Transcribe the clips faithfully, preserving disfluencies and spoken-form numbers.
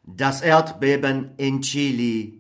Das Erdbeben in Chile.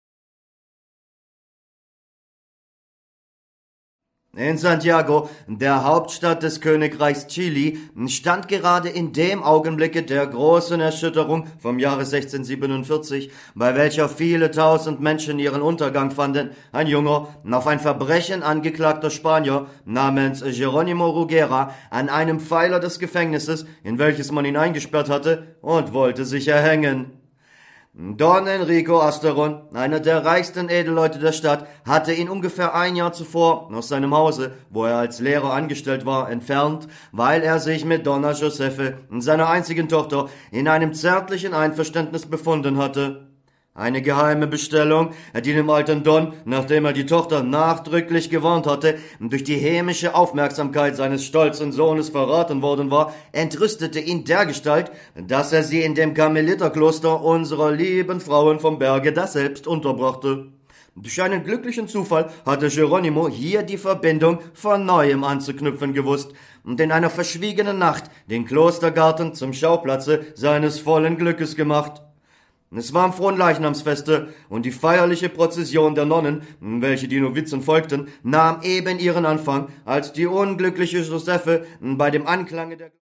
In Santiago, der Hauptstadt des Königreichs Chile, stand gerade in dem Augenblicke der großen Erschütterung vom Jahre sechzehnhundertsiebenundvierzig, bei welcher viele tausend Menschen ihren Untergang fanden, ein junger, auf ein Verbrechen angeklagter Spanier namens Jerónimo Rugera an einem Pfeiler des Gefängnisses, in welches man ihn eingesperrt hatte, und wollte sich erhängen. Don Enrico Asteron, einer der reichsten Edelleute der Stadt, hatte ihn ungefähr ein Jahr zuvor aus seinem Hause, wo er als Lehrer angestellt war, entfernt, weil er sich mit Donna Josefe, seiner einzigen Tochter, in einem zärtlichen Einverständnis befunden hatte. Eine geheime Bestellung, die dem alten Don, nachdem er die Tochter nachdrücklich gewarnt hatte, durch die hämische Aufmerksamkeit seines stolzen Sohnes verraten worden war, entrüstete ihn dergestalt, dass er sie in dem Karmeliterkloster unserer lieben Frauen vom Berge daselbst unterbrachte. Durch einen glücklichen Zufall hatte Geronimo hier die Verbindung von Neuem anzuknüpfen gewusst und in einer verschwiegenen Nacht den Klostergarten zum Schauplatze seines vollen Glückes gemacht. Es war am Fronleichnamsfeste, und die feierliche Prozession der Nonnen, welche die Novizen folgten, nahm eben ihren Anfang, als die unglückliche Josephe bei dem Anklange der